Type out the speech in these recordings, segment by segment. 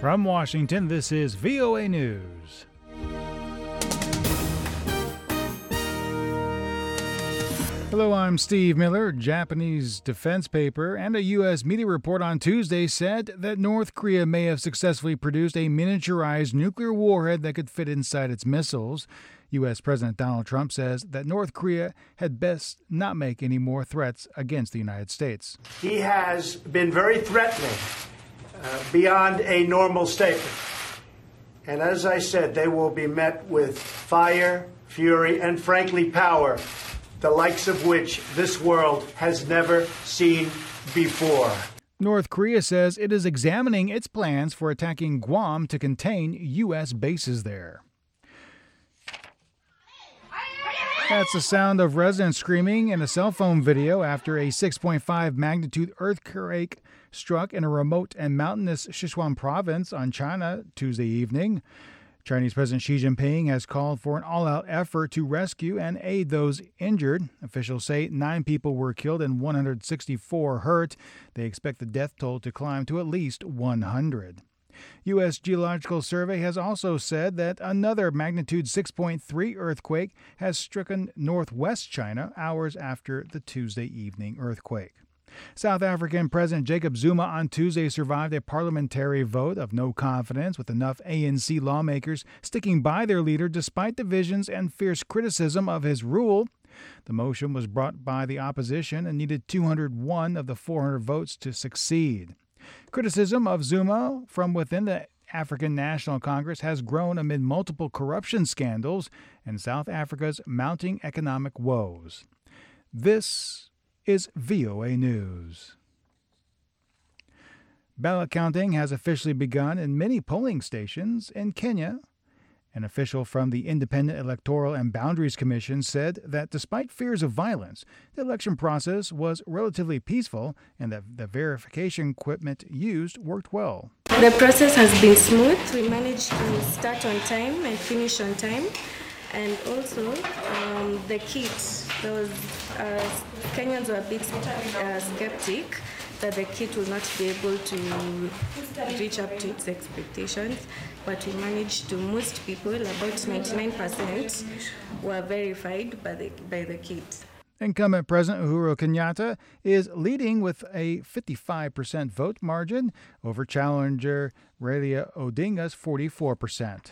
From Washington, this is VOA News. Hello, I'm Steve Miller. Japanese defense paper and a U.S. media report on Tuesday said that North Korea may have successfully produced a miniaturized nuclear warhead that could fit inside its missiles. U.S. President Donald Trump says that North Korea had best not make any more threats against the United States. He has been very threatening, beyond a normal statement. And as I said, they will be met with fire, fury, and frankly, power, the likes of which this world has never seen before. North Korea says it is examining its plans for attacking Guam to contain U.S. bases there. That's the sound of residents screaming in a cell phone video after a 6.5 magnitude earthquake struck in a remote and mountainous Sichuan province on China Tuesday evening. Chinese President Xi Jinping has called for an all-out effort to rescue and aid those injured. Officials say 9 people were killed and 164 hurt. They expect the death toll to climb to at least 100. U.S. Geological Survey has also said that another magnitude 6.3 earthquake has stricken northwest China hours after the Tuesday evening earthquake. South African President Jacob Zuma on Tuesday survived a parliamentary vote of no confidence, with enough ANC lawmakers sticking by their leader despite divisions and fierce criticism of his rule. The motion was brought by the opposition and needed 201 of the 400 votes to succeed. Criticism of Zuma from within the African National Congress has grown amid multiple corruption scandals and South Africa's mounting economic woes. This is VOA News. Ballot counting has officially begun in many polling stations in Kenya. An official from the Independent Electoral and Boundaries Commission said that despite fears of violence, the election process was relatively peaceful and that the verification equipment used worked well. The process has been smooth. We managed to start on time and finish on time. And also the kit, Kenyans were a bit skeptic that the kit will not be able to reach up to its expectations, but we managed to, most people, about 99%, were verified by the kit. Incumbent President Uhuru Kenyatta is leading with a 55% vote margin over challenger Raila Odinga's 44%.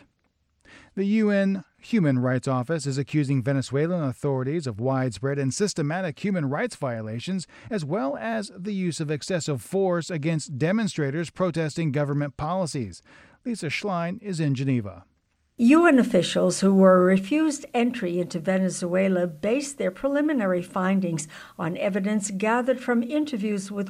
The UN Human Rights Office is accusing Venezuelan authorities of widespread and systematic human rights violations, as well as the use of excessive force against demonstrators protesting government policies. Lisa Schlein is in Geneva. UN officials who were refused entry into Venezuela based their preliminary findings on evidence gathered from interviews with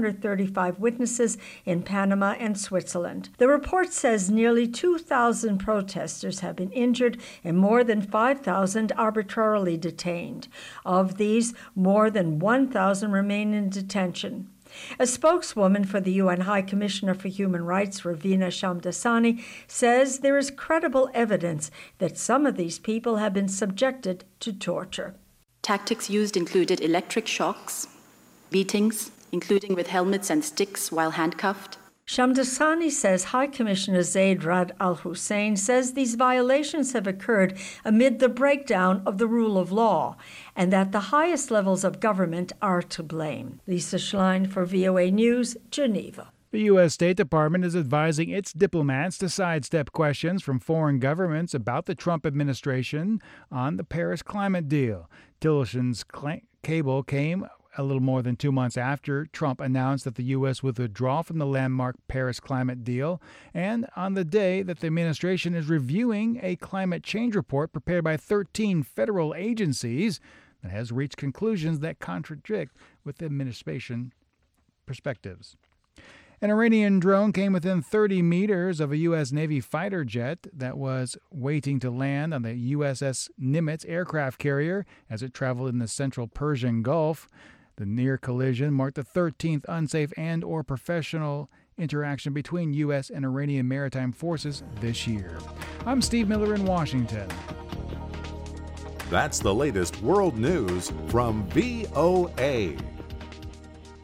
135 witnesses in Panama and Switzerland. The report says nearly 2,000 protesters have been injured and more than 5,000 arbitrarily detained. Of these, more than 1,000 remain in detention. A spokeswoman for the UN High Commissioner for Human Rights, Ravina Shamdasani, says there is credible evidence that some of these people have been subjected to torture. Tactics used included electric shocks, beatings, including with helmets and sticks while handcuffed. Shamdasani says High Commissioner Zaid Rad al-Hussein says these violations have occurred amid the breakdown of the rule of law and that the highest levels of government are to blame. Lisa Schlein for VOA News, Geneva. The U.S. State Department is advising its diplomats to sidestep questions from foreign governments about the Trump administration on the Paris climate deal. Tillotsson's cable came a little more than 2 months after Trump announced that the U.S. would withdraw from the landmark Paris climate deal, and on the day that the administration is reviewing a climate change report prepared by 13 federal agencies that has reached conclusions that contradict with the administration perspectives. An Iranian drone came within 30 meters of a U.S. Navy fighter jet that was waiting to land on the USS Nimitz aircraft carrier as it traveled in the central Persian Gulf. The near collision marked the 13th unsafe and/or professional interaction between U.S. and Iranian maritime forces this year. I'm Steve Miller in Washington. That's the latest world news from VOA.